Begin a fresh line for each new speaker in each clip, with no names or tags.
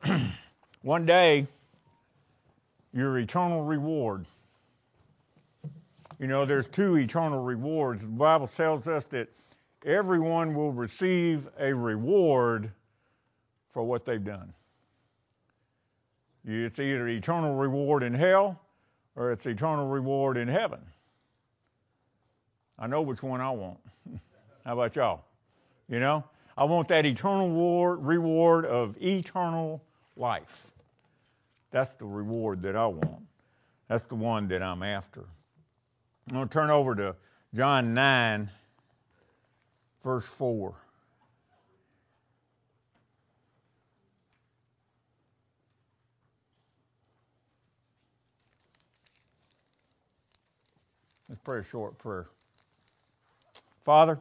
One day, your eternal reward. You know, there's two eternal rewards. The Bible tells us that everyone will receive a reward for what they've done. It's either eternal reward in hell or it's eternal reward in heaven. I know which one I want. How about y'all? You know, I want that eternal reward of eternal life. That's the reward that I want. That's the one that I'm after. I'm going to turn over to John 9, verse 4. Let's pray a short prayer. Father,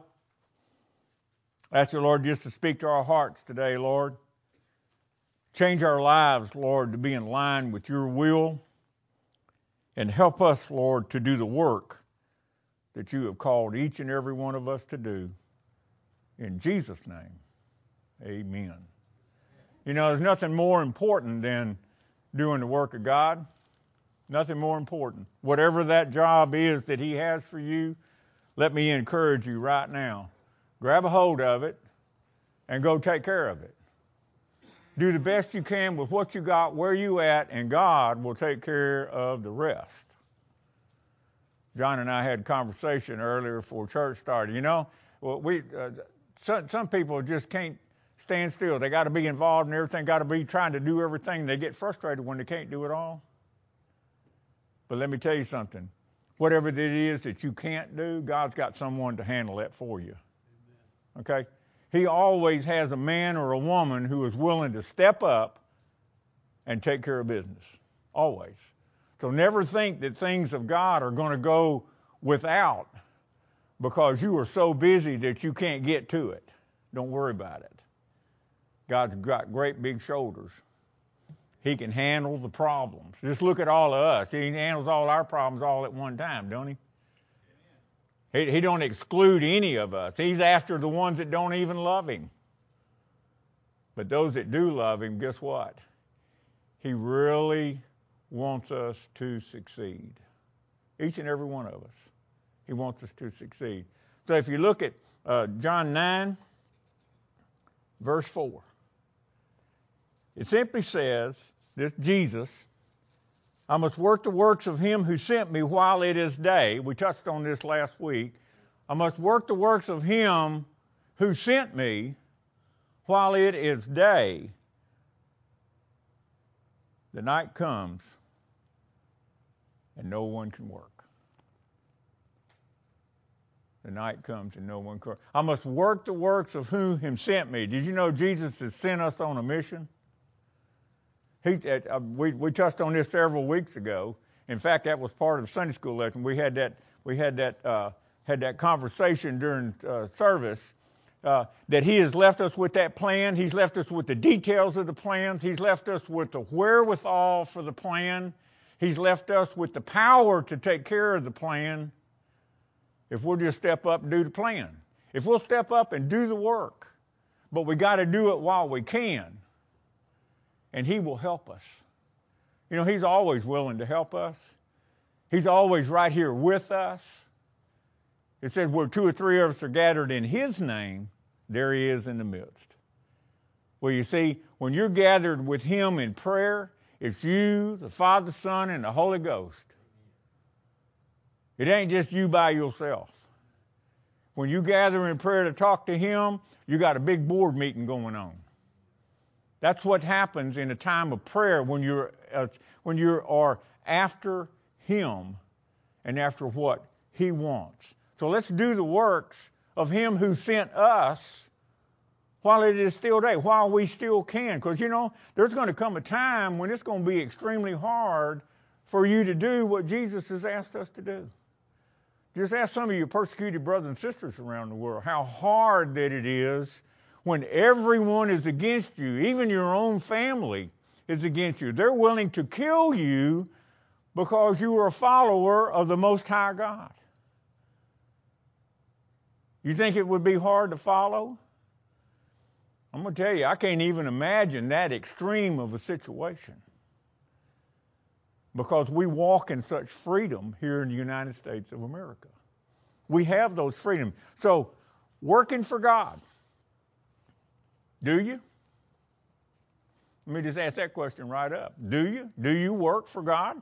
I ask you, Lord, just to speak to our hearts today, Lord. Change our lives, Lord, to be in line with your will. And help us, Lord, to do the work that you have called each and every one of us to do. In Jesus' name, amen. You know, there's nothing more important than doing the work of God. Nothing more important. Whatever that job is that he has for you, let me encourage you right now. Grab a hold of it and go take care of it. Do the best you can with what you got, where you at, and God will take care of the rest. John and I had a conversation earlier before church started. You know, some people just can't stand still. They got to be involved in everything, got to be trying to do everything. They get frustrated when they can't do it all. But let me tell you something. Whatever it is that you can't do, God's got someone to handle that for you. Okay? He always has a man or a woman who is willing to step up and take care of business. Always. So never think that things of God are going to go without because you are so busy that you can't get to it. Don't worry about it. God's got great big shoulders. He can handle the problems. Just look at all of us. He handles all our problems all at one time, don't he? He don't exclude any of us. He's after the ones that don't even love him. But those that do love him, guess what? He really wants us to succeed. Each and every one of us. He wants us to succeed. So if you look at John 9, verse 4, it simply says, this Jesus, I must work the works of him who sent me while it is day. We touched on this last week. I must work the works of him who sent me while it is day. The night comes and no one can work. The night comes and no one can work. I must work the works of whom sent me. Did you know Jesus has sent us on a mission? We touched on this several weeks ago. In fact, that was part of the Sunday school lesson. We had that conversation during service that he has left us with that plan. He's left us with the details of the plans. He's left us with the wherewithal for the plan. He's left us with the power to take care of the plan if we'll just step up and do the plan. If we'll step up and do the work. But we got to do it while we can. And he will help us. You know, he's always willing to help us. He's always right here with us. It says where two or three of us are gathered in his name, there he is in the midst. Well, you see, when you're gathered with him in prayer, it's you, the Father, Son, and the Holy Ghost. It ain't just you by yourself. When you gather in prayer to talk to him, you got a big board meeting going on. That's what happens in a time of prayer when you are after him and after what he wants. So let's do the works of him who sent us while it is still day, while we still can. Because, you know, there's going to come a time when it's going to be extremely hard for you to do what Jesus has asked us to do. Just ask some of your persecuted brothers and sisters around the world how hard that it is when everyone is against you, even your own family is against you. They're willing to kill you because you are a follower of the Most High God. You think it would be hard to follow? I'm going to tell you, I can't even imagine that extreme of a situation. Because we walk in such freedom here in the United States of America. We have those freedoms. So, working for God. Do you? Let me just ask that question right up. Do you? Do you work for God?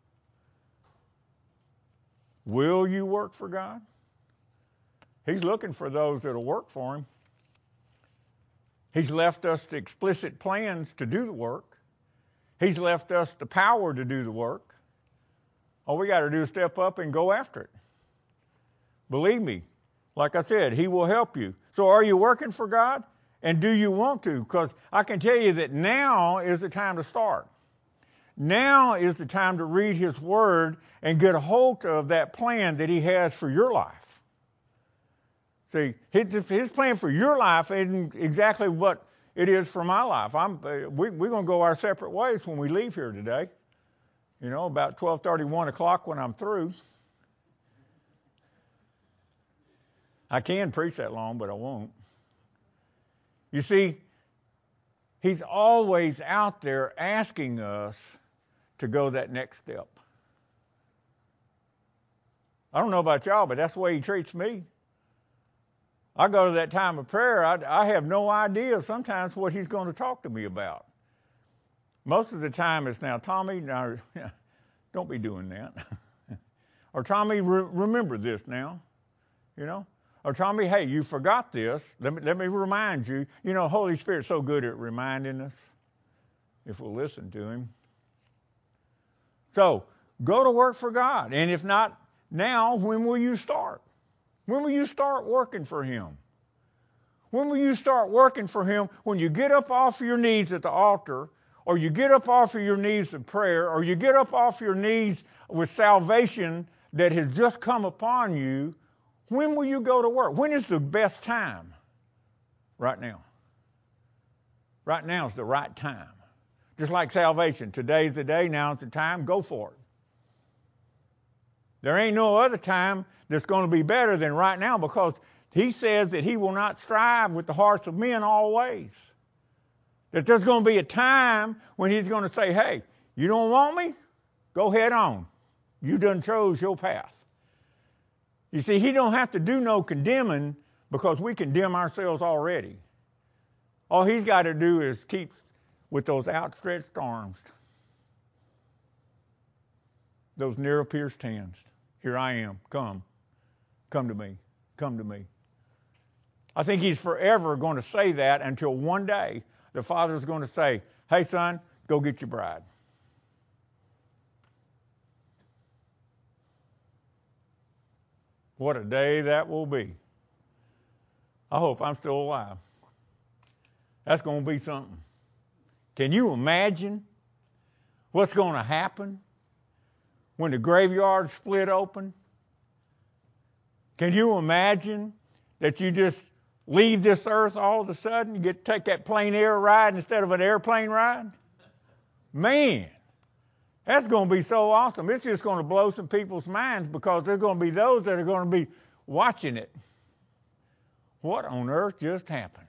Will you work for God? He's looking for those that'll work for Him. He's left us the explicit plans to do the work. He's left us the power to do the work. All we got to do is step up and go after it. Believe me, like I said, He will help you. So are you working for God? And do you want to? Because I can tell you that now is the time to start. Now is the time to read His Word and get a hold of that plan that He has for your life. See, His plan for your life isn't exactly what it is for my life. We're going to go our separate ways when we leave here today. You know, about 12:30, 1 o'clock when I'm through. I can preach that long, but I won't. You see, He's always out there asking us to go that next step. I don't know about y'all, but that's the way He treats me. I go to that time of prayer, I have no idea sometimes what He's going to talk to me about. Most of the time it's now, Tommy, now, don't be doing that. Or Tommy, remember this now, you know. Or Tommy, hey, you forgot this. Let me remind you. You know, Holy Spirit's so good at reminding us if we'll listen to Him. So, go to work for God. And if not now, when will you start? When will you start working for Him? When will you start working for Him? When you get up off your knees at the altar, or you get up off of your knees in prayer, or you get up off your knees with salvation that has just come upon you, when will you go to work? When is the best time? Right now. Right now is the right time. Just like salvation. Today's the day, now's the time, go for it. There ain't no other time that's going to be better than right now, because He says that He will not strive with the hearts of men always. That there's going to be a time when He's going to say, hey, you don't want me? Go head on. You done chose your path. You see, He don't have to do no condemning, because we condemn ourselves already. All He's got to do is keep with those outstretched arms, those near-pierced hands. Here I am. Come to me. Come to me. I think He's forever going to say that until one day the Father's going to say, hey, son, go get your bride. What a day that will be. I hope I'm still alive. That's going to be something. Can you imagine what's going to happen when the graveyard split open? Can you imagine that you just leave this earth all of a sudden, you get to take that plain air ride instead of an airplane ride? Man, that's going to be so awesome. It's just going to blow some people's minds, because there's going to be those that are going to be watching it. What on earth just happened?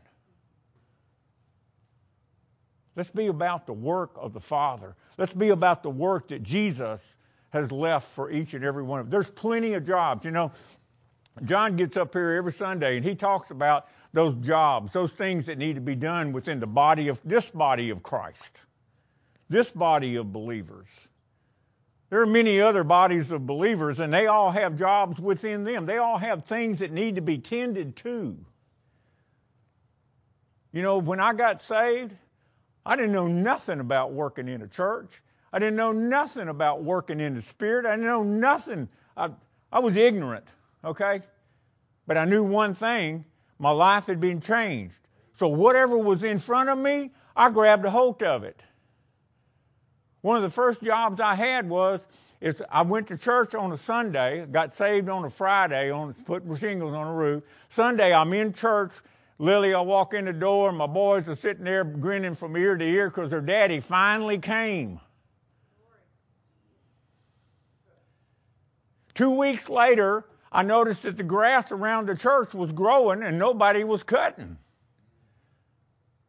Let's be about the work of the Father. Let's be about the work that Jesus has left for each and every one of us. There's plenty of jobs. You know, John gets up here every Sunday and he talks about those jobs, those things that need to be done within the body of Christ, this body of believers. There are many other bodies of believers, and they all have jobs within them. They all have things that need to be tended to. You know, when I got saved, I didn't know nothing about working in a church. I didn't know nothing about working in the Spirit. I didn't know nothing. I was ignorant, okay? But I knew one thing. My life had been changed. So whatever was in front of me, I grabbed a hold of it. One of the first jobs I had was I went to church on a Sunday, got saved on a Friday, putting shingles on the roof. Sunday, I'm in church. Lily, I walk in the door, and my boys are sitting there grinning from ear to ear because their daddy finally came. 2 weeks later, I noticed that the grass around the church was growing and nobody was cutting.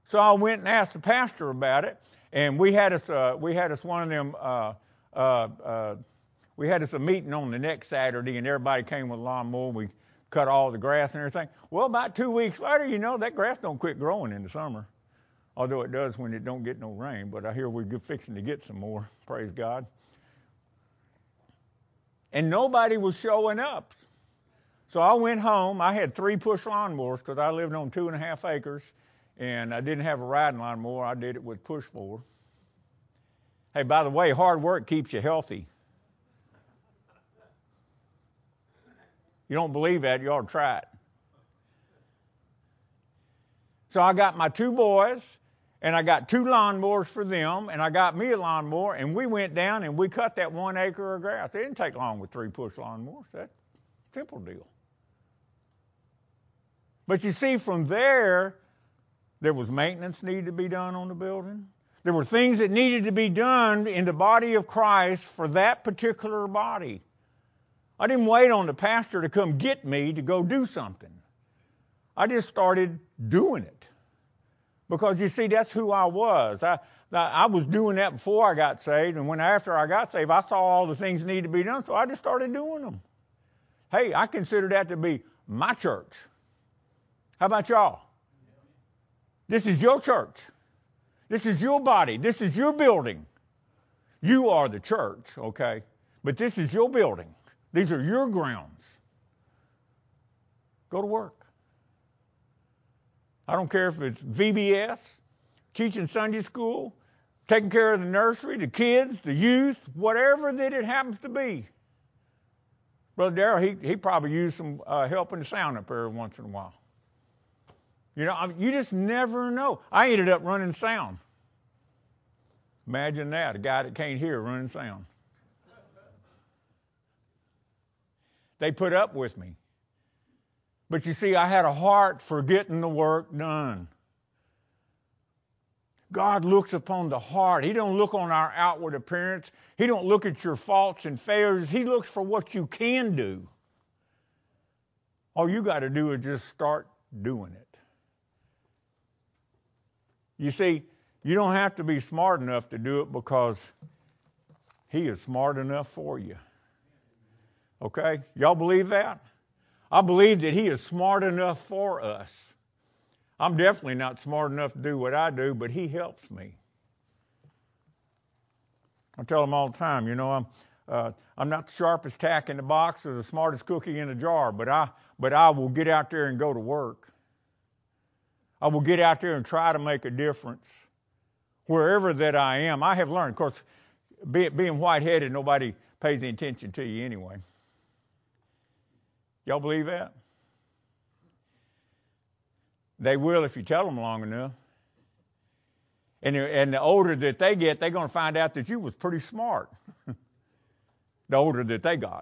So I went and asked the pastor about it, and we had us one of them. We had us a meeting on the next Saturday, and everybody came with a lawnmower. We cut all the grass and everything. Well, about 2 weeks later, that grass don't quit growing in the summer, although it does when it don't get no rain. But I hear we're fixing to get some more. Praise God. And nobody was showing up. So I went home. I had 3 push lawnmowers because I lived on 2.5 acres, and I didn't have a riding lawnmower. I did it with push mower. Hey, by the way, hard work keeps you healthy. You don't believe that, you ought to try it. So I got my 2 boys, and I got 2 lawnmowers for them, and I got me a lawnmower, and we went down and we cut that 1 acre of grass. It didn't take long with 3 push lawnmowers. That's a simple deal. But you see, from there was maintenance needed to be done on the building. There were things that needed to be done in the body of Christ for that particular body. I didn't wait on the pastor to come get me to go do something. I just started doing it. Because you see, that's who I was. I was doing that before I got saved, and after I got saved, I saw all the things that needed to be done, so I just started doing them. Hey, I consider that to be my church. How about y'all? This is your church. This is your body. This is your building. You are the church, okay? But this is your building. These are your grounds. Go to work. I don't care if it's VBS, teaching Sunday school, taking care of the nursery, the kids, the youth, whatever that it happens to be. Brother Darrell, he probably used some help in the sound up there every once in a while. You just never know. I ended up running sound. Imagine that, a guy that can't hear running sound. They put up with me. But you see, I had a heart for getting the work done. God looks upon the heart. He don't look on our outward appearance. He don't look at your faults and failures. He looks for what you can do. All you got to do is just start doing it. You see, you don't have to be smart enough to do it because He is smart enough for you. Okay? Y'all believe that? I believe that He is smart enough for us. I'm definitely not smart enough to do what I do, but He helps me. I tell them all the time, I'm not the sharpest tack in the box or the smartest cookie in the jar, but I will get out there and go to work. I will get out there and try to make a difference wherever that I am. I have learned, of course, being white-headed, nobody pays any attention to you anyway. Y'all believe that? They will if you tell them long enough. And the older that they get, they're going to find out that you was pretty smart. The older that they got.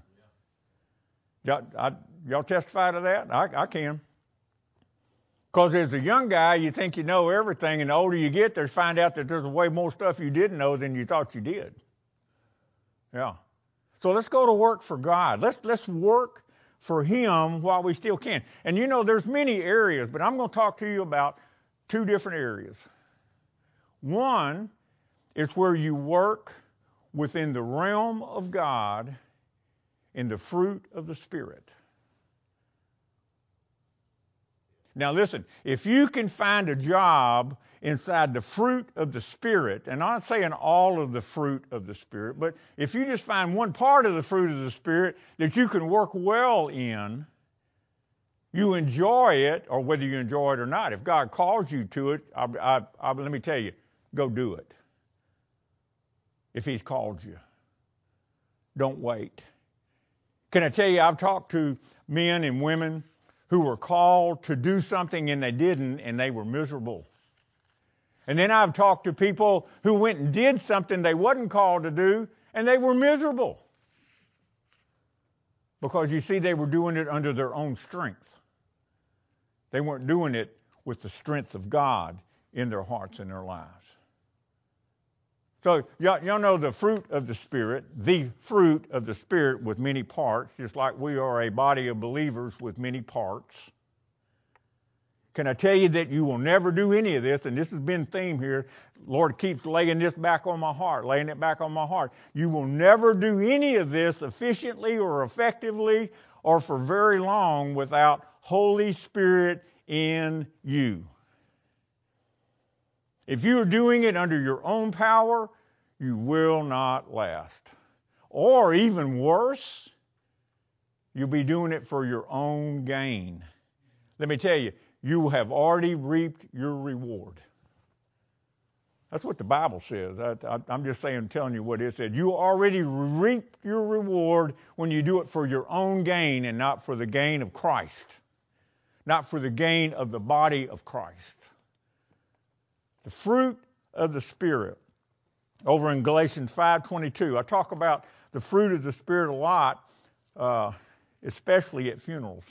Y'all testify to that? I can. Because as a young guy, you think you know everything, and the older you get, there's find out that there's way more stuff you didn't know than you thought you did. Yeah. So let's go to work for God. Let's work for Him while we still can. And there's many areas, but I'm going to talk to you about 2 different areas. One is where you work within the realm of God in the fruit of the Spirit. Now listen, if you can find a job inside the fruit of the Spirit, and I'm not saying all of the fruit of the Spirit, but if you just find one part of the fruit of the Spirit that you can work well in, you enjoy it, or whether you enjoy it or not, if God calls you to it, let me tell you, go do it. If He's called you. Don't wait. Can I tell you, I've talked to men and women who were called to do something and they didn't, and they were miserable. And then I've talked to people who went and did something they wasn't called to do, and they were miserable. Because you see, they were doing it under their own strength. They weren't doing it with the strength of God in their hearts and their lives. So y'all know the fruit of the Spirit with many parts, just like we are a body of believers with many parts. Can I tell you that you will never do any of this? And this has been theme here. Lord keeps laying this back on my heart, laying it back on my heart. You will never do any of this efficiently or effectively or for very long without Holy Spirit in you. If you are doing it under your own power, you will not last. Or even worse, you'll be doing it for your own gain. Let me tell you, you have already reaped your reward. That's what the Bible says. I'm just telling you what it said. You already reaped your reward when you do it for your own gain and not for the gain of Christ. Not for the gain of the body of Christ. The fruit of the Spirit. Over in Galatians 5:22, I talk about the fruit of the Spirit a lot, especially at funerals.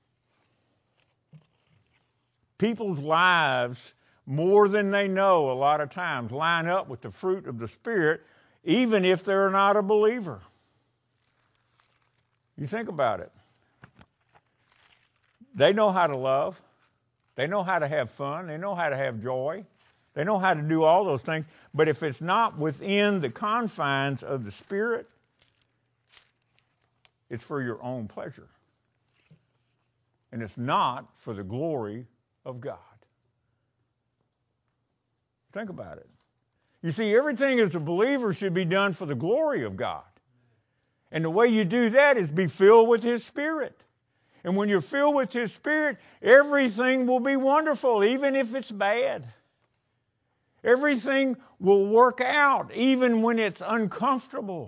People's lives, more than they know a lot of times, line up with the fruit of the Spirit, even if they're not a believer. You think about it. They know how to love. They know how to have fun. They know how to have joy. They know how to do all those things. But if it's not within the confines of the Spirit, it's for your own pleasure. And it's not for the glory of God. Think about it. You see, everything as a believer should be done for the glory of God. And the way you do that is be filled with His Spirit. And when you're filled with His Spirit, everything will be wonderful, even if it's bad. Everything will work out, even when it's uncomfortable.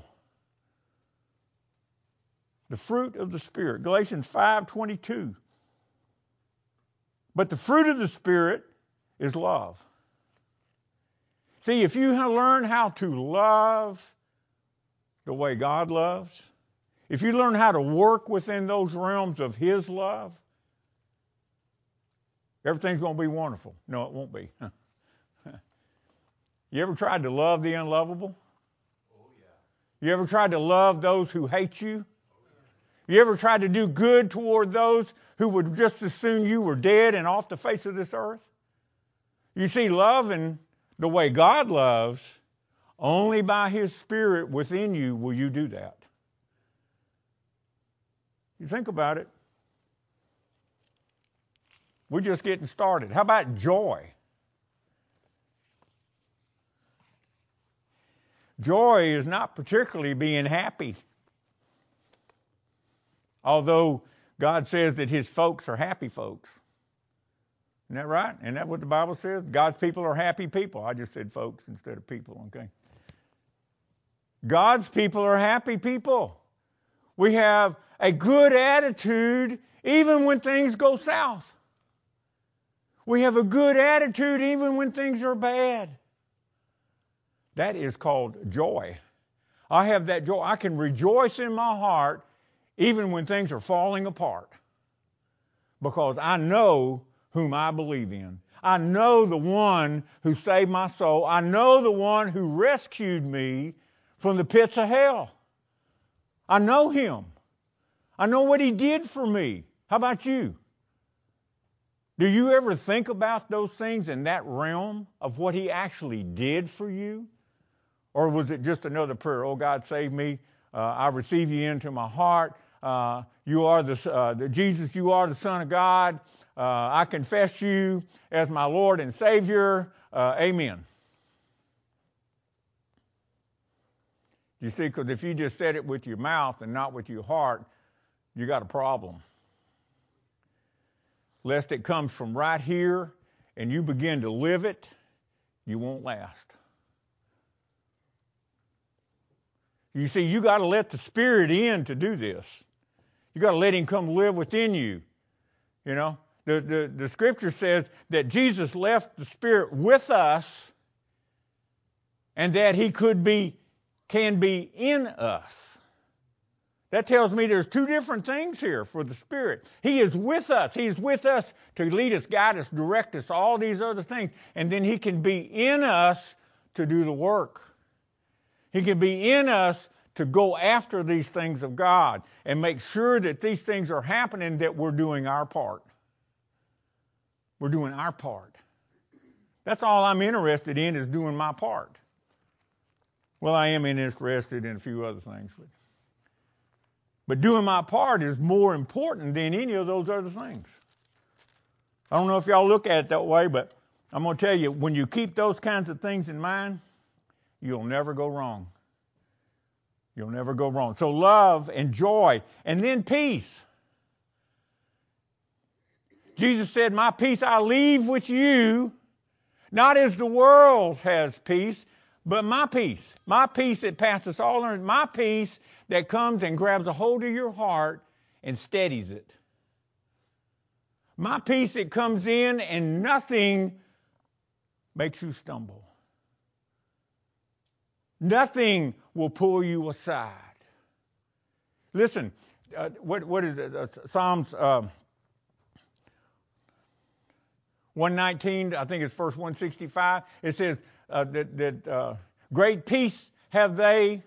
The fruit of the Spirit. Galatians 5:22. But the fruit of the Spirit is love. See, if you learn how to love the way God loves, if you learn how to work within those realms of His love, everything's going to be wonderful. No, it won't be. You ever tried to love the unlovable? Oh, yeah. You ever tried to love those who hate you? You ever tried to do good toward those who would just as soon you were dead and off the face of this earth? You see, loving the way God loves, only by His Spirit within you will you do that. You think about it. We're just getting started. How about joy? Joy is not particularly being happy. Although God says that His folks are happy folks. Isn't that right? Isn't that what the Bible says? God's people are happy people. I just said folks instead of people, okay? God's people are happy people. We have a good attitude even when things go south. We have a good attitude even when things are bad. That is called joy. I have that joy. I can rejoice in my heart even when things are falling apart because I know whom I believe in. I know the one who saved my soul. I know the one who rescued me from the pits of hell. I know Him. I know what He did for me. How about you? Do you ever think about those things in that realm of what He actually did for you? Or was it just another prayer? Oh, God, save me. I receive you into my heart. You are Jesus, you are the Son of God. I confess you as my Lord and Savior. Amen. You see, because if you just said it with your mouth and not with your heart, you got a problem. Lest it comes from right here and you begin to live it, you won't last. You see, you got to let the Spirit in to do this. You got to let Him come live within you. You know, the Scripture says that Jesus left the Spirit with us, and that He can be in us. That tells me there's two different things here for the Spirit. He is with us. He is with us to lead us, guide us, direct us, all these other things, and then He can be in us to do the work. He can be in us to go after these things of God and make sure that these things are happening, that we're doing our part. We're doing our part. That's all I'm interested in is doing my part. Well, I am interested in a few other things. But doing my part is more important than any of those other things. I don't know if y'all look at it that way, but I'm going to tell you, when you keep those kinds of things in mind, you'll never go wrong. You'll never go wrong. So love and joy, and then peace. Jesus said, my peace I leave with you, not as the world has peace, but my peace that passes all understanding, my peace that comes and grabs a hold of your heart and steadies it. My peace that comes in and nothing makes you stumble. Nothing will pull you aside. Listen, what is it? Psalms 119, I think it's verse 165. It says that great peace have they.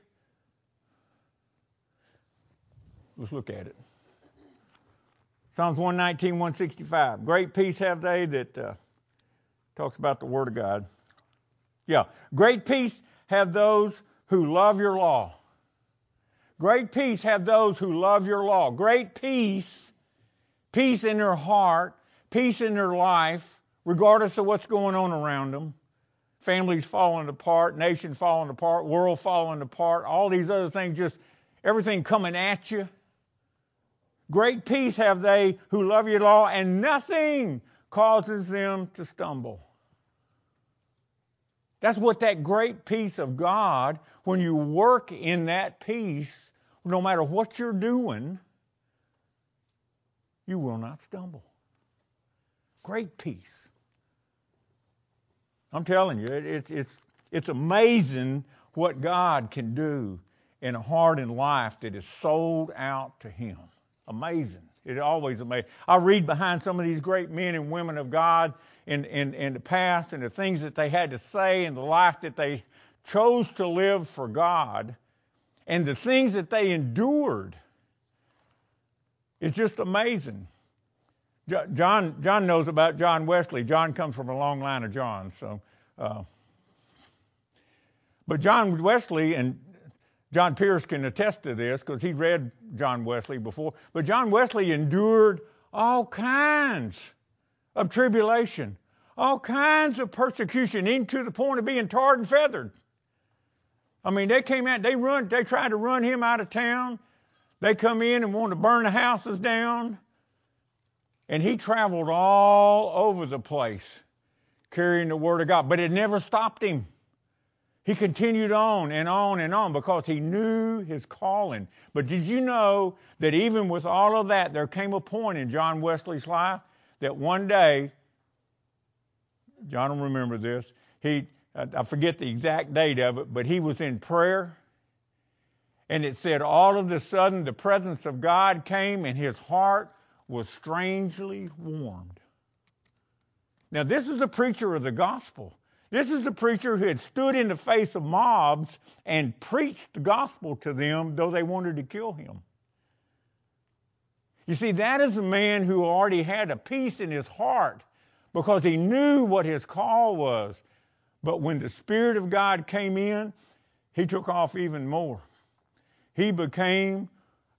Let's look at it. Psalms 119, 165. Great peace have they that talks about the Word of God. Yeah. Great peace have those who love your law. Great peace have those who love your law. Great peace, peace in their heart, peace in their life, regardless of what's going on around them. Families falling apart, nation falling apart, world falling apart, all these other things, just everything coming at you. Great peace have they who love your law, and nothing causes them to stumble. That's what that great peace of God, when you work in that peace, no matter what you're doing, you will not stumble. Great peace. I'm telling you, it's amazing what God can do in a heart and life that is sold out to Him. Amazing. It always amazes. I read behind some of these great men and women of God in the past and the things that they had to say and the life that they chose to live for God and the things that they endured. It's just amazing. John knows about John Wesley. John comes from a long line of Johns. But John Wesley, and John Pierce can attest to this because he read John Wesley before, but John Wesley endured all kinds of tribulation, all kinds of persecution, even to the point of being tarred and feathered. I mean, they came out, they tried to run him out of town. They come in and wanted to burn the houses down. And he traveled all over the place carrying the Word of God. But it never stopped him. He continued on and on and on because he knew his calling. But did you know that even with all of that, there came a point in John Wesley's life that one day, John will remember this, I forget the exact date of it, but he was in prayer. And it said all of a sudden the presence of God came and his heart was strangely warmed. Now, this is a preacher of the gospel. This is a preacher who had stood in the face of mobs and preached the gospel to them, though they wanted to kill him. You see, that is a man who already had a peace in his heart because he knew what his call was. But when the Spirit of God came in, he took off even more. He became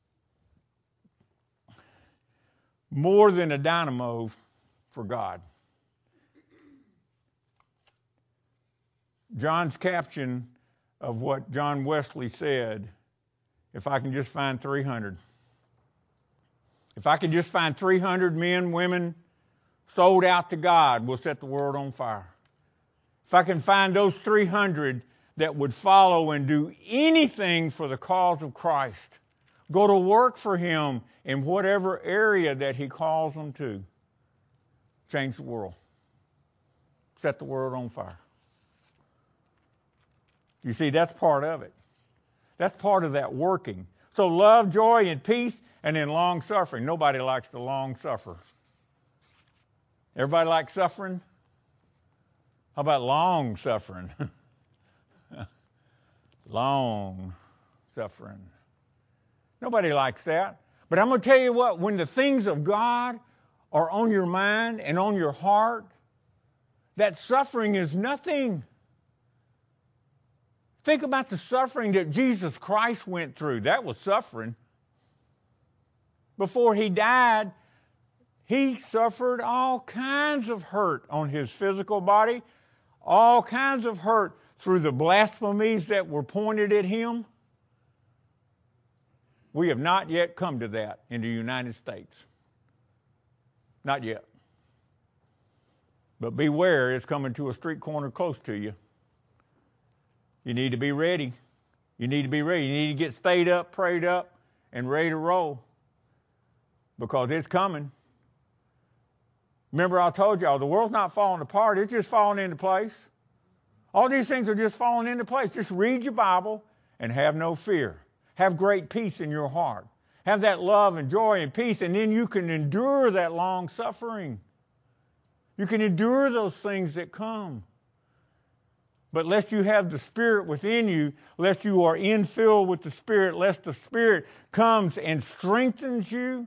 more than a dynamo for God. John's caption of what John Wesley said, if I can just find 300. If I can just find 300 men, women sold out to God, we'll set the world on fire. If I can find those 300 that would follow and do anything for the cause of Christ, go to work for Him in whatever area that He calls them to, change the world. Set the world on fire. You see, that's part of it. That's part of that working. So love, joy, and peace, and then long suffering. Nobody likes to long suffer. Everybody like suffering? How about long suffering? Long suffering. Nobody likes that. But I'm going to tell you what, when the things of God or on your mind and on your heart, that suffering is nothing. Think about the suffering that Jesus Christ went through. That was suffering. Before he died, he suffered all kinds of hurt on his physical body, all kinds of hurt through the blasphemies that were pointed at him. We have not yet come to that in the United States. Not yet. But beware, it's coming to a street corner close to you. You need to be ready. You need to be ready. You need to get stayed up, prayed up, and ready to roll. Because it's coming. Remember I told y'all, the world's not falling apart. It's just falling into place. All these things are just falling into place. Just read your Bible and have no fear. Have great peace in your heart. Have that love and joy and peace, and then you can endure that long suffering. You can endure those things that come. But lest you have the Spirit within you, lest you are infilled with the Spirit, lest the Spirit comes and strengthens you,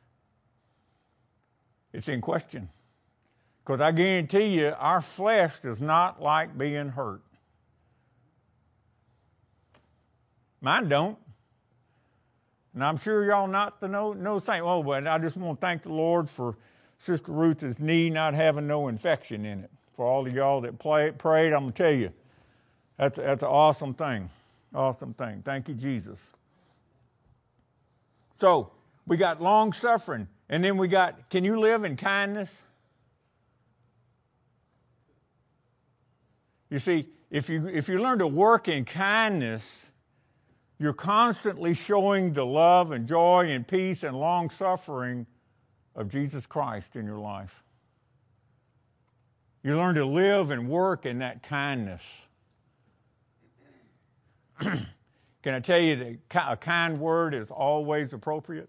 it's in question. Because I guarantee you, our flesh does not like being hurt. Mine don't. And I'm sure y'all not the no saying, oh, but I just want to thank the Lord for Sister Ruth's knee not having no infection in it. For all of y'all that prayed, I'm going to tell you, that's an awesome thing. Awesome thing. Thank you, Jesus. So, we got long suffering. And then we got, can you live in kindness? You see, if you learn to work in kindness, you're constantly showing the love and joy and peace and long suffering of Jesus Christ in your life. You learn to live and work in that kindness. Can I tell you that a kind word is always appropriate?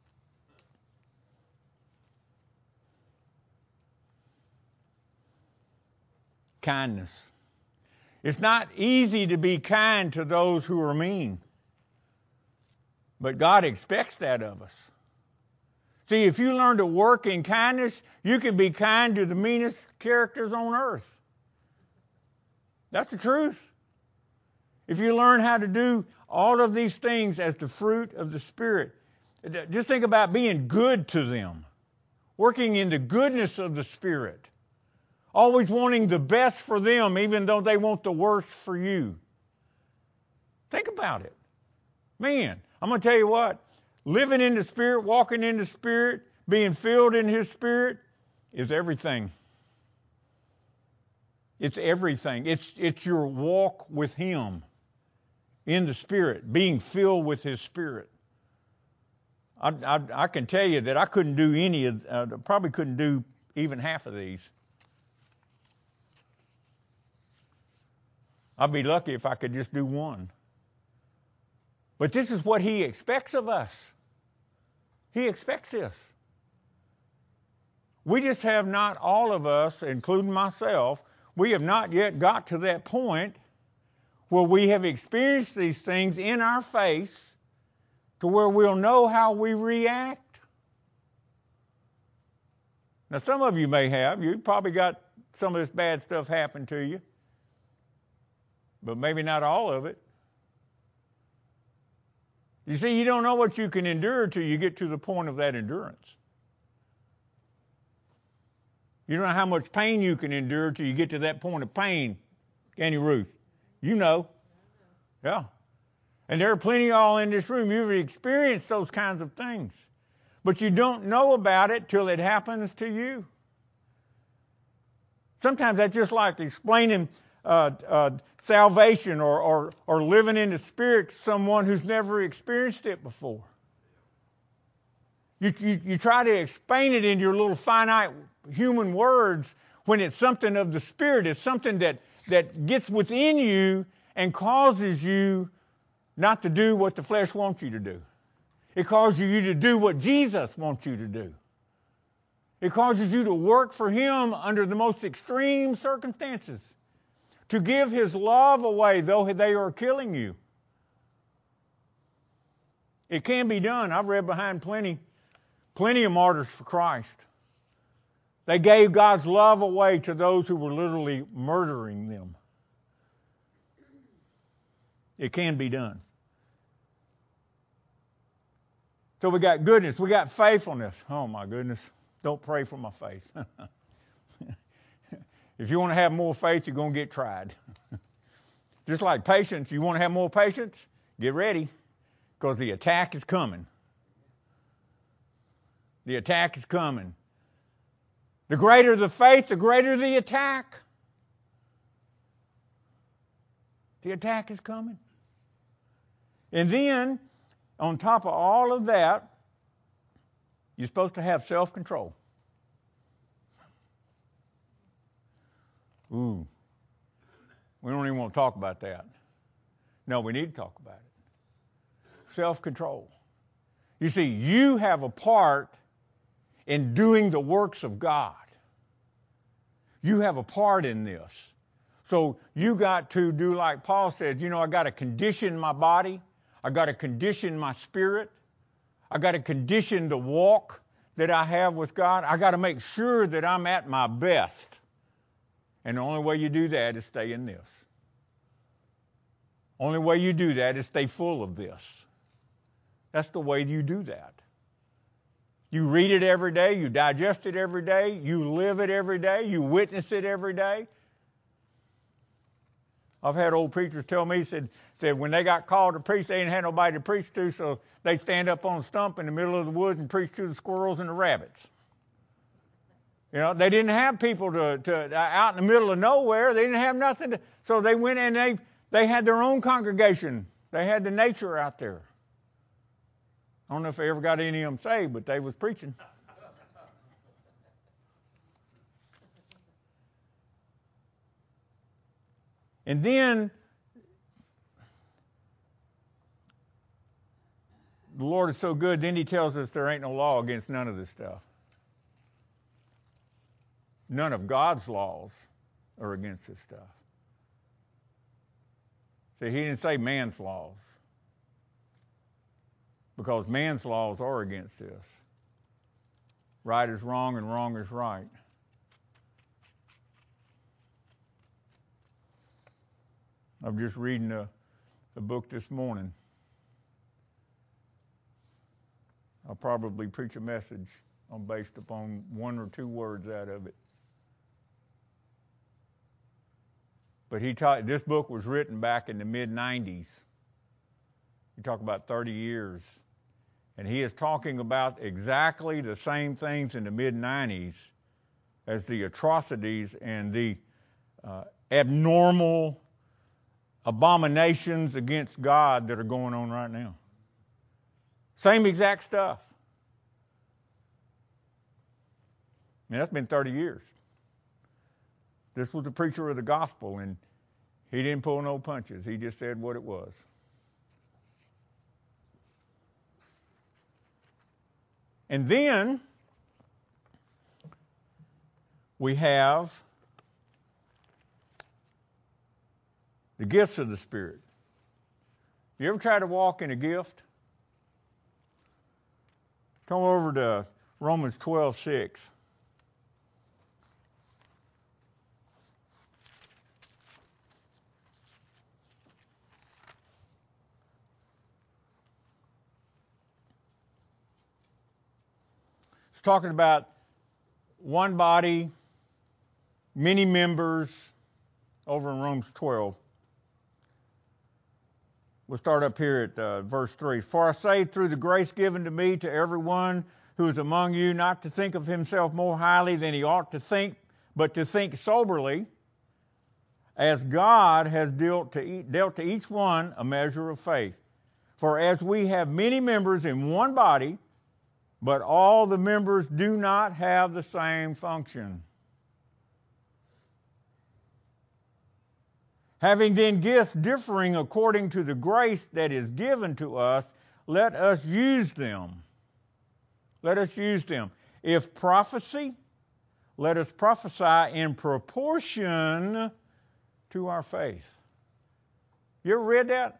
Kindness. It's not easy to be kind to those who are mean. But God expects that of us. See, if you learn to work in kindness, you can be kind to the meanest characters on earth. That's the truth. If you learn how to do all of these things as the fruit of the Spirit, just think about being good to them, working in the goodness of the Spirit, always wanting the best for them even though they want the worst for you. Think about it. Man, I'm going to tell you what, living in the Spirit, walking in the Spirit, being filled in His Spirit is everything. It's everything. It's your walk with Him in the Spirit, being filled with His Spirit. I can tell you that I couldn't do probably couldn't do even half of these. I'd be lucky if I could just do one. But this is what He expects of us. He expects this. We just have not, all of us, including myself, we have not yet got to that point where we have experienced these things in our face to where we'll know how we react. Now, some of you may have. You probably got some of this bad stuff happen to you. But maybe not all of it. You see, you don't know what you can endure till you get to the point of that endurance. You don't know how much pain you can endure till you get to that point of pain, can you, Ruth? You know. Yeah. And there are plenty of y'all in this room, you've experienced those kinds of things. But you don't know about it till it happens to you. Sometimes that's just like explaining salvation or living in the Spirit to someone who's never experienced it before. You try to explain it in your little finite human words when it's something of the Spirit. It's something that gets within you and causes you not to do what the flesh wants you to do. It causes you to do what Jesus wants you to do. It causes you to work for Him under the most extreme circumstances, to give His love away though they are killing you. It can be done. I've read behind plenty of martyrs for Christ. They gave God's love away to those who were literally murdering them. It can be done. So we got goodness, we got faithfulness. Oh my goodness, don't pray for my faith. If you want to have more faith, you're going to get tried. Just like patience, you want to have more patience? Get ready, because the attack is coming. The attack is coming. The greater the faith, the greater the attack. The attack is coming. And then, on top of all of that, you're supposed to have self-control. Ooh, we don't even want to talk about that. No, we need to talk about it. Self-control. You see, you have a part in doing the works of God. You have a part in this. So you got to do like Paul said, I got to condition my body. I got to condition my spirit. I got to condition the walk that I have with God. I got to make sure that I'm at my best. And the only way you do that is stay in this. Only way you do that is stay full of this. That's the way you do that. You read it every day. You digest it every day. You live it every day. You witness it every day. I've had old preachers tell me, said when they got called to preach, they didn't have nobody to preach to, so they stand up on a stump in the middle of the woods and preach to the squirrels and the rabbits. They didn't have people to out in the middle of nowhere. They didn't have nothing to, so they went and they had their own congregation. They had the nature out there. I don't know if they ever got any of them saved, but they was preaching. And then the Lord is so good, then he tells us there ain't no law against none of this stuff. None of God's laws are against this stuff. See, he didn't say man's laws, because man's laws are against this. Right is wrong and wrong is right. I'm just reading a book this morning. I'll probably preach a message based upon one or two words out of it. But this book was written back in the mid-90s. You talk about 30 years. And he is talking about exactly the same things in the mid-90s as the atrocities and the abnormal abominations against God that are going on right now. Same exact stuff. And that's been 30 years. This was the preacher of the gospel, and he didn't pull no punches. He just said what it was. And then we have the gifts of the Spirit. You ever try to walk in a gift? Come over to Romans 12:6. It's talking about one body, many members, over in Romans 12. We'll start up here at verse 3. For I say through the grace given to me to everyone who is among you not to think of himself more highly than he ought to think, but to think soberly, as God has dealt to each one a measure of faith. For as we have many members in one body, but all the members do not have the same function. Having then gifts differing according to the grace that is given to us, let us use them. Let us use them. If prophecy, let us prophesy in proportion to our faith. You ever read that?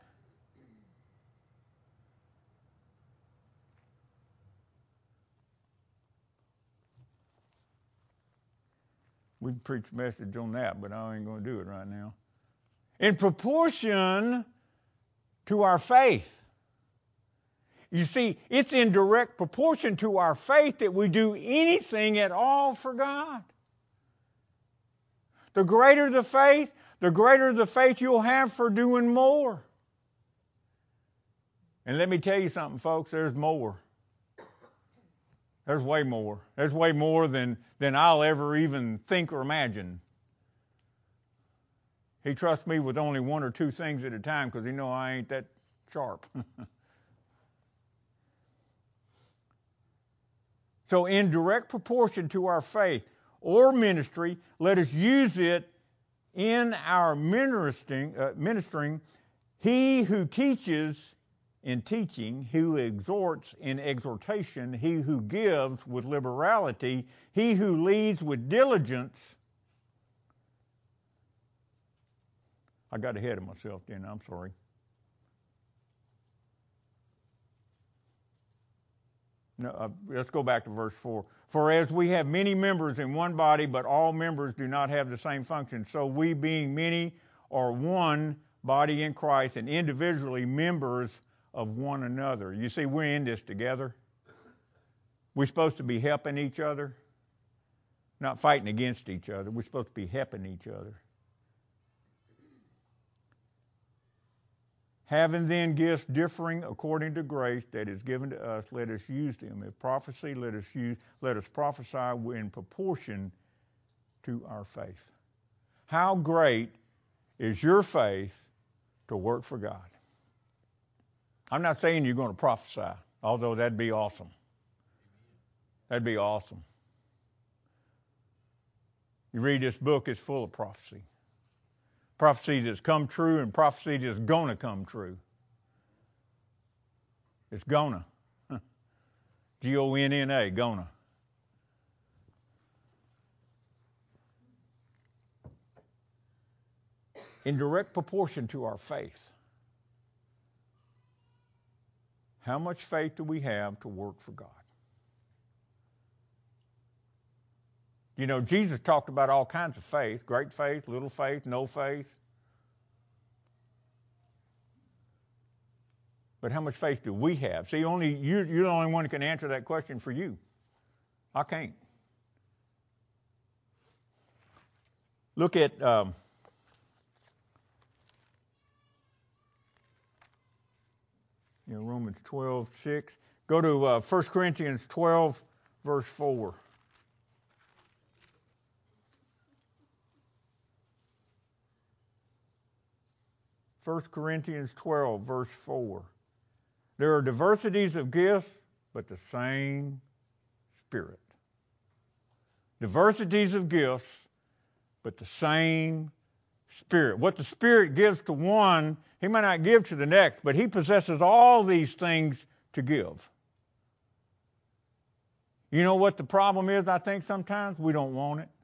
We can preach a message on that, but I ain't going to do it right now. In proportion to our faith. You see, it's in direct proportion to our faith that we do anything at all for God. The greater the faith you'll have for doing more. And let me tell you something, folks, there's more. There's way more. There's way more than I'll ever even think or imagine. He trusts me with only one or two things at a time because he knows I ain't that sharp. So in direct proportion to our faith or ministry, let us use it in our ministering. He who teaches in teaching, who exhorts in exhortation, he who gives with liberality, he who leads with diligence. I got ahead of myself then, I'm sorry. No, let's go back to verse 4. For as we have many members in one body, but all members do not have the same function, so we being many are one body in Christ and individually members of one another. You see, we're in this together. We're supposed to be helping each other, not fighting against each other. We're supposed to be helping each other. Having then gifts differing according to grace that is given to us, let us use them. If prophecy, let us prophesy in proportion to our faith. How great is your faith to work for God? I'm not saying you're going to prophesy, although that'd be awesome. That'd be awesome. You read this book, it's full of prophecy. Prophecy that's come true and prophecy that's going to come true. It's gonna. G-O-N-N-A, gonna. In direct proportion to our faith. How much faith do we have to work for God? You know, Jesus talked about all kinds of faith, great faith, little faith, no faith. But how much faith do we have? See, you're the only one who can answer that question for you. I can't. Look at Romans 12:6. Go to 1 Corinthians 12, verse 4. 1 Corinthians 12, verse 4. There are diversities of gifts, but the same Spirit. Diversities of gifts, but the same Spirit. What the Spirit gives to one, He might not give to the next, but He possesses all these things to give. You know what the problem is, I think sometimes? We don't want it.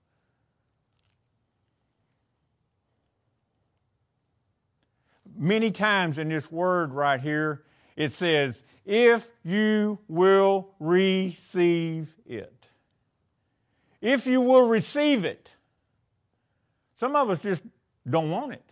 Many times in this word right here, it says, if you will receive it. If you will receive it. Some of us just don't want it.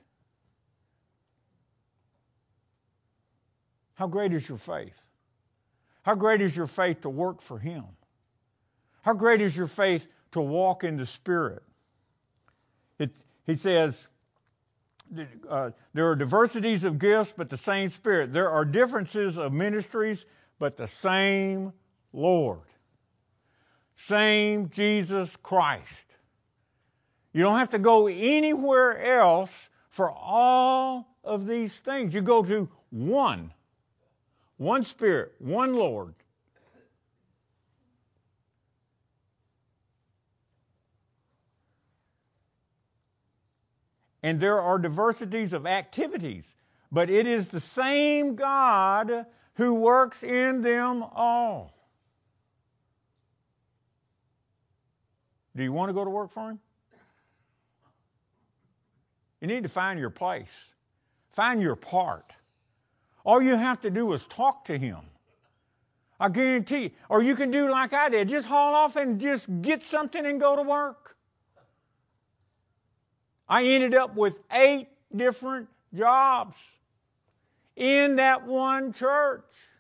How great is your faith? How great is your faith to work for Him? How great is your faith to walk in the Spirit? He says, there are diversities of gifts, but the same Spirit. There are differences of ministries, but the same Lord. Same Jesus Christ. You don't have to go anywhere else for all of these things. You go to one Spirit, one Lord. And there are diversities of activities, but it is the same God who works in them all. Do you want to go to work for Him? You need to find your place. Find your part. All you have to do is talk to Him. I guarantee you. Or you can do like I did. Just haul off and just get something and go to work. I ended up with 8 different jobs in that one church.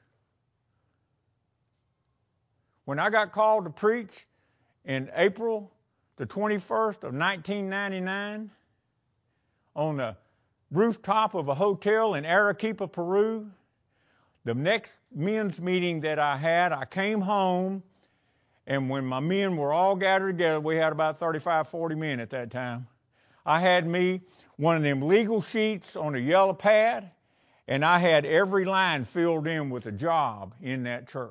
When I got called to preach in April the 21st of 1999 on the rooftop of a hotel in Arequipa, Peru, the next men's meeting that I had, I came home, and when my men were all gathered together, we had about 35, 40 men at that time, I had me one of them legal sheets on a yellow pad, and I had every line filled in with a job in that church.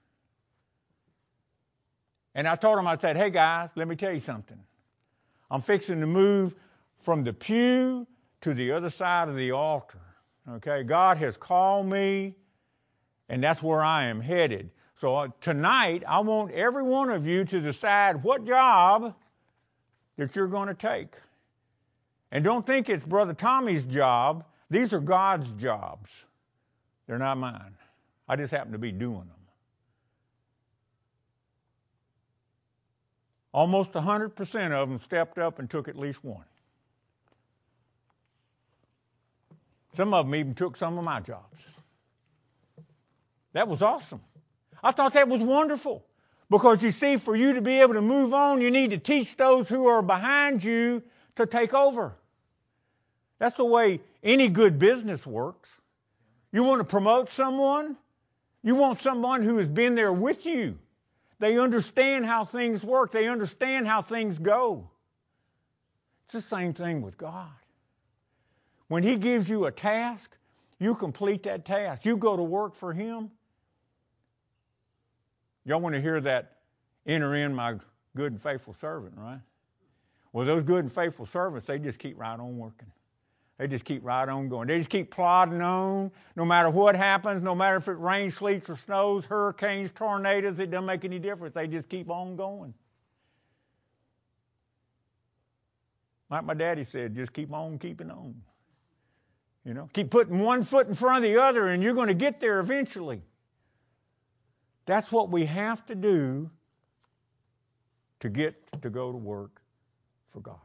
And I told them, I said, hey guys, let me tell you something. I'm fixing to move from the pew to the other side of the altar. Okay, God has called me, and that's where I am headed. So tonight, I want every one of you to decide what job that you're going to take. And don't think it's Brother Tommy's job. These are God's jobs. They're not mine. I just happen to be doing them. Almost 100% of them stepped up and took at least one. Some of them even took some of my jobs. That was awesome. I thought that was wonderful. Because you see, for you to be able to move on, you need to teach those who are behind you to take over. That's the way any good business works. You want to promote someone? You want someone who has been there with you. They understand how things work. They understand how things go. It's the same thing with God. When He gives you a task, you complete that task. You go to work for Him. Y'all want to hear that, enter in my good and faithful servant, right? Well, those good and faithful servants, they just keep right on working. They just keep right on going. They just keep plodding on, no matter what happens, no matter if it rains, sleets, or snows, hurricanes, tornadoes, it doesn't make any difference. They just keep on going. Like my daddy said, just keep on keeping on. You know, keep putting one foot in front of the other, and you're going to get there eventually. That's what we have to do to get to go to work for God.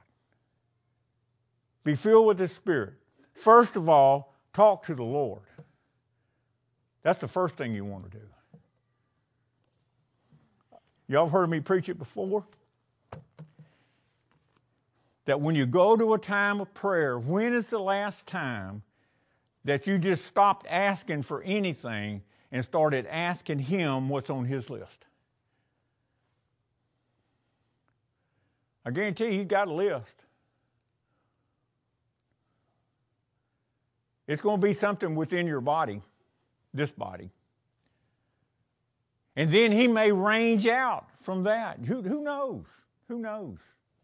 Be filled with the Spirit. First of all, talk to the Lord. That's the first thing you want to do. Y'all have heard me preach it before? That when you go to a time of prayer, when is the last time that you just stopped asking for anything and started asking Him what's on His list? I guarantee you, He's got a list. It's going to be something within your body, this body. And then He may range out from that. Who knows? Who knows?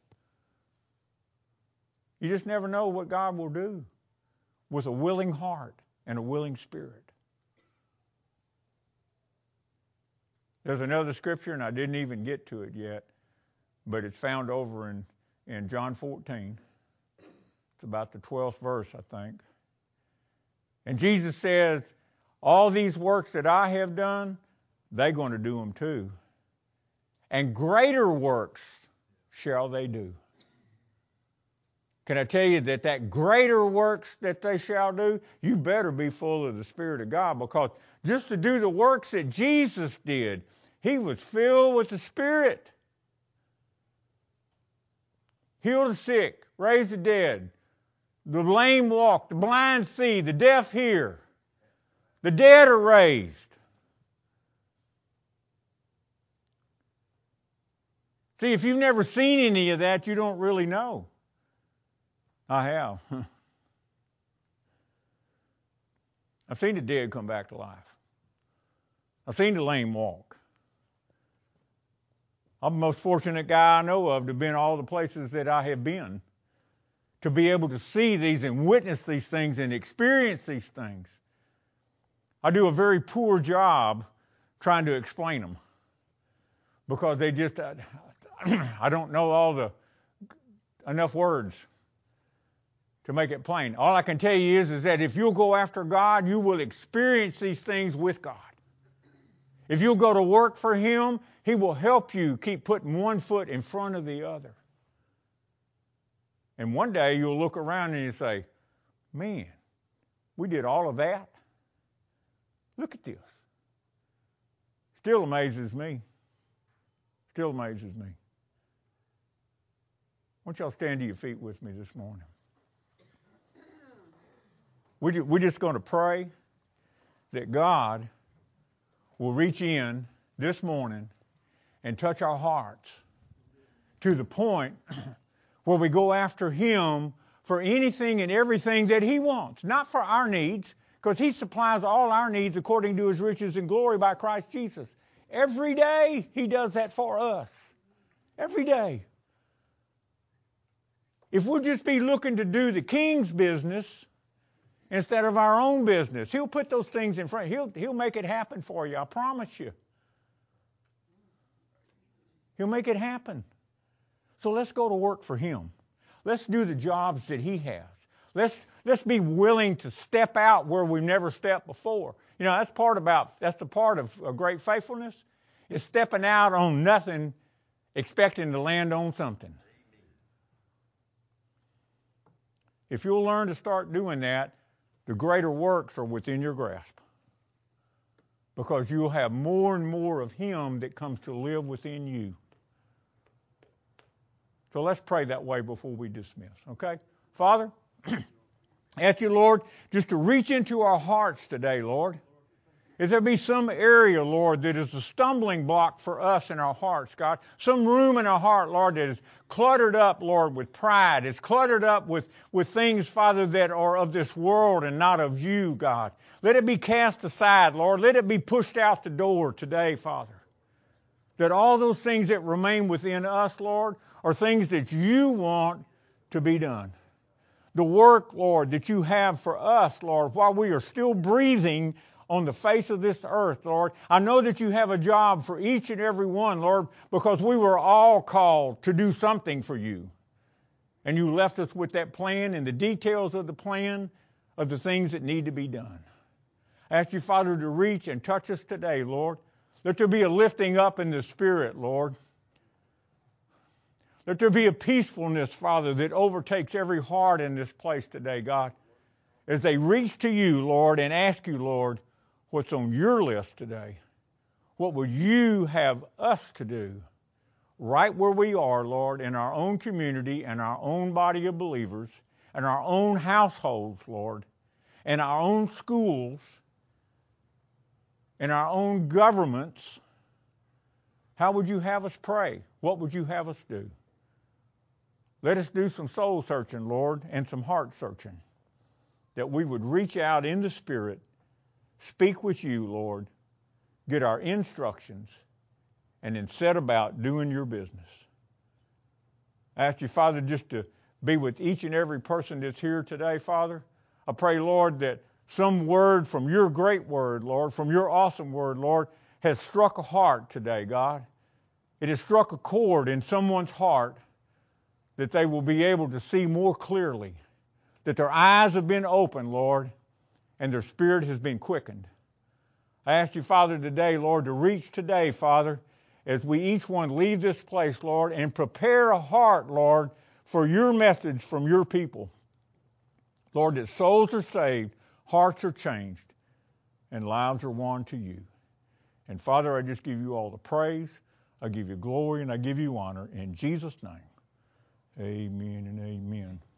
You just never know what God will do with a willing heart and a willing spirit. There's another scripture, and I didn't even get to it yet, but it's found over in John 14. It's about the 12th verse, I think. And Jesus says, all these works that I have done, they're going to do them too. And greater works shall they do. Can I tell you that greater works that they shall do, you better be full of the Spirit of God, because just to do the works that Jesus did, He was filled with the Spirit. Heal the sick, raise the dead, the lame walk, the blind see, the deaf hear, the dead are raised. See, if you've never seen any of that, you don't really know. I have. I've seen the dead come back to life. I've seen the lame walk. I'm the most fortunate guy I know of to have been all the places that I have been, to be able to see these and witness these things and experience these things. I do a very poor job trying to explain them, because they just, I don't know enough words to make it plain. All I can tell you is that if you'll go after God, you will experience these things with God. If you'll go to work for Him, He will help you keep putting one foot in front of the other. And one day you'll look around and you say, man, we did all of that? Look at this. Still amazes me. Still amazes me. Why don't y'all stand to your feet with me this morning? We're just going to pray that God will reach in this morning and touch our hearts to the point where we go after Him for anything and everything that He wants. Not for our needs, because He supplies all our needs according to His riches and glory by Christ Jesus. Every day He does that for us. Every day. If we'll just be looking to do the King's business instead of our own business, He'll put those things in front. He'll make it happen for you, I promise you. He'll make it happen. So let's go to work for Him. Let's do the jobs that He has. Let's be willing to step out where we've never stepped before. You know, that's the part of great faithfulness, is stepping out on nothing, expecting to land on something. If you'll learn to start doing that, the greater works are within your grasp. Because you'll have more and more of Him that comes to live within you. So let's pray that way before we dismiss, okay? Father, ask you, Lord, just to reach into our hearts today, Lord. If there be some area, Lord, that is a stumbling block for us in our hearts, God, some room in our heart, Lord, that is cluttered up, Lord, with pride. It's cluttered up with things, Father, that are of this world and not of you, God. Let it be cast aside, Lord. Let it be pushed out the door today, Father. That all those things that remain within us, Lord, are things that you want to be done. The work, Lord, that you have for us, Lord, while we are still breathing on the face of this earth, Lord. I know that you have a job for each and every one, Lord, because we were all called to do something for you. And you left us with that plan and the details of the plan of the things that need to be done. I ask you, Father, to reach and touch us today, Lord. Let there be a lifting up in the Spirit, Lord. Let there be a peacefulness, Father, that overtakes every heart in this place today, God. As they reach to you, Lord, and ask you, Lord, what's on your list today. What would you have us to do right where we are, Lord, in our own community and our own body of believers and our own households, Lord, and our own schools and our own governments? How would you have us pray? What would you have us do? Let us do some soul searching, Lord, and some heart searching, that we would reach out in the Spirit, speak with you, Lord, get our instructions, and then set about doing your business. I ask you, Father, just to be with each and every person that's here today, Father. I pray, Lord, that some word from your great word, Lord, from your awesome word, Lord, has struck a heart today, God. It has struck a chord in someone's heart that they will be able to see more clearly, that their eyes have been opened, Lord, and their spirit has been quickened. I ask you, Father, today, Lord, to reach today, Father, as we each one leave this place, Lord, and prepare a heart, Lord, for your message from your people. Lord, that souls are saved, hearts are changed, and lives are won to you. And Father, I just give you all the praise, I give you glory, and I give you honor. In Jesus' name, amen and amen.